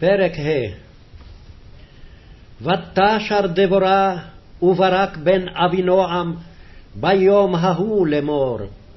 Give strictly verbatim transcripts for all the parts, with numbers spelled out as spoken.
פרק ה'. ותשר דבורה וברק בן אבינועם ביום ההוא לאמור,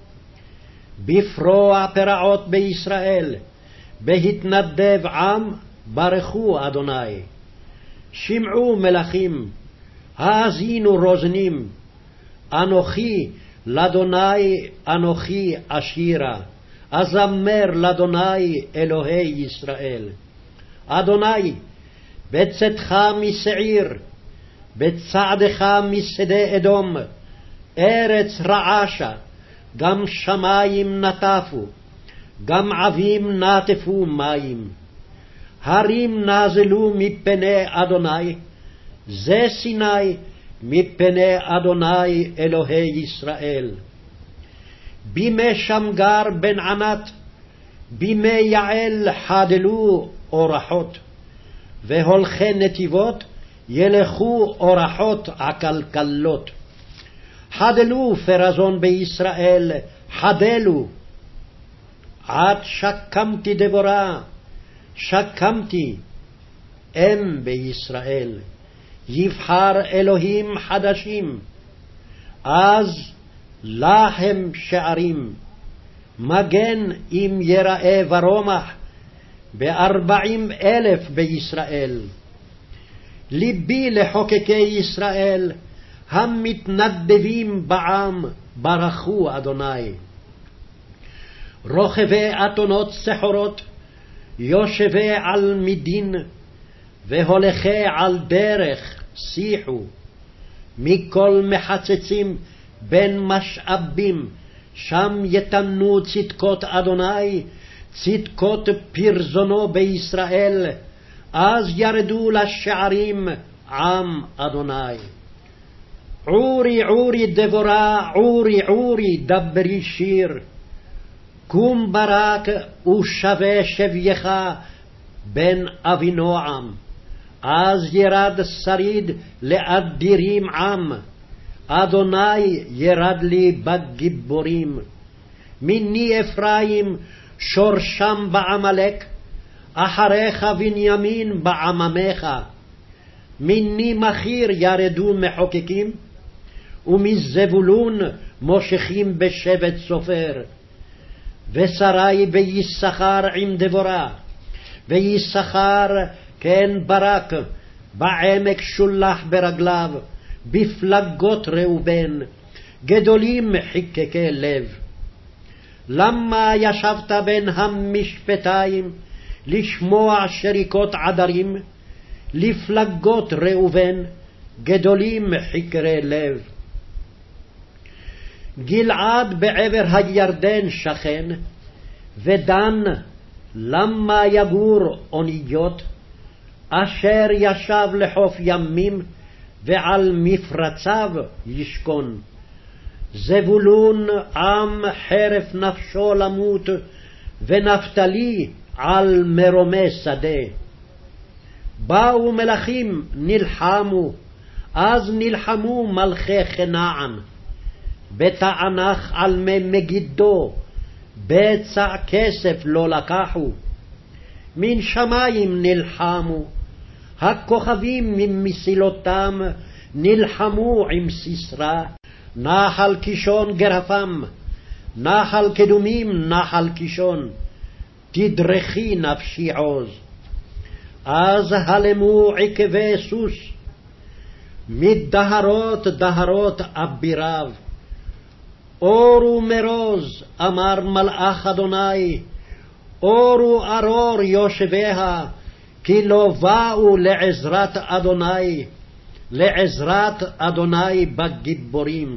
בפרוע פרעות בישראל, בהתנדב עם, ברכו אדוני. שמעו מלכים, האזינו רוזנים, אנוכי לאדוני אנוכי אשירה, אזמר לאדוני אלוהי ישראל. אדוני, בצאתך משעיר, בצעדך משדה אדום, ארץ רעשה, גם שמים נטפו, גם עבים נטפו מים. הרים נזלו מפני אדוני, זה סיני מפני אדוני אלוהי ישראל. בימי שמגר בן ענת, בימי יעל חדלו אורחות, והולכי נתיבות ילכו אורחות עקלקלות. חדלו פרזון בישראל, חדלו. עד שקמתי דבורה, שקמתי אם בישראל. יבחר אלוהים חדשים, אז להם שערים. מגן אם יראה ורומח, בארבעים אלף בישראל. ליבי לחוקקי ישראל, המתנדבים בעם, ברכו אדוני. רוכבי אתונות סחורות, יושבי על מדין, והולכי על דרך שיחו. מכל מחצצים בין משאבים, שם יתנו צדקות אדוני, צדקות פרזונו בישראל, אז ירדו לשערים עם אדוני. עורי עורי דבורה, עורי עורי דברי שיר, קום ברק ושווה שבייך בן אבינועם. אז ירד שריד לאדירים עם, אדוני ירד לי בגיבורים. מיני אפרים שורשם בעמלק, אחריך בנימין בעממך. מיני מחיר ירדו מחוקקים, ומזבולון מושכים בשבט סופר. ושרי ביששכר עם דבורה, ויששכר כן ברק, בעמק שולח ברגליו, בפלגות ראובן, גדולים חיקקי לב. למה ישבת בין המשפטיים, לשמוע שריקות עדרים, לפלגות ראובן, גדולים חקרי לב. גלעד בעבר הירדן שכן, ודן למה יגור אוניות, אשר ישב לחוף ימים, ועל מפרציו ישכון. זבולון עם חרף נפשו למות, ונפתלי על מרומי שדה. באו מלכים נלחמו, אז נלחמו מלכי כנען. בתענך על מי מגידו, בצע כסף לא לקחו. מן שמים נלחמו, הכוכבים ממסילותם נלחמו עם סיסרא. נחל קישון גרפם, נחל קדומים נחל קישון, תדרכי נפשי עוז. אז הלמו עקבי סוס, מדהרות דהרות אביריו. אורו מרוז, אמר מלאך אדוני, אורו ארור יושביה, כי לא באו לעזרת אדוני, לעזרת אדוני בגיבורים.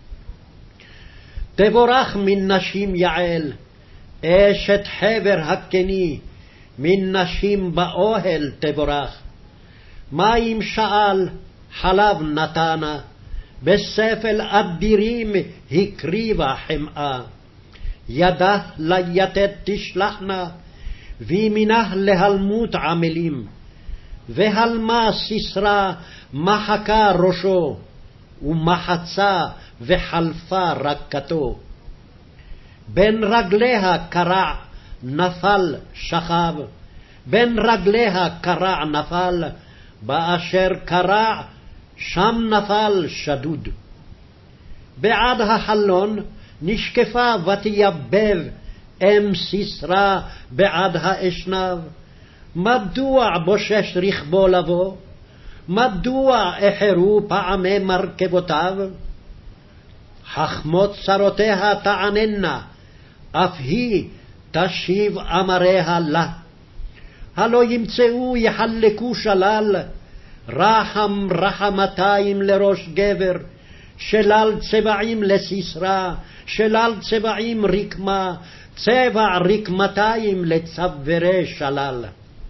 תבורך מן נשים יעל, אשת חבר הקני, מן נשים באוהל תבורך. מים שאל, חלב נתנה, בספל אדירים הקריבה חמאה. ידה ליתד תשלחנה, וימינה להלמות עמלים. והלמה סיסרא מחקה ראשו, ומחצה וחלפה רקתו. בין רגליה קרע, נפל שכב, בין רגליה קרע נפל, באשר קרע שם נפל שדוד. בעד החלון נשקפה ותייבב אם סיסרא בעד האשנב. מדוע בושש רכבו לבוא? מדוע אחרו פעמי מרכבותיו? חכמות צרותיה תעננה, אף היא תשיב אמריה לה. הלא ימצאו יחלקו שלל, רחם רחמתיים לראש גבר, שלל צבעים לסיסרא, שלל צבעים רקמה, צבע רקמתיים לצווארי שלל.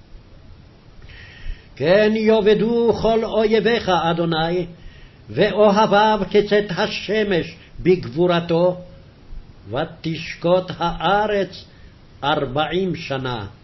כן יאבדו כל אויביך, אדוני, ואוהביו כצאת השמש בגבורתו, ותשקוט הארץ ארבעים שנה.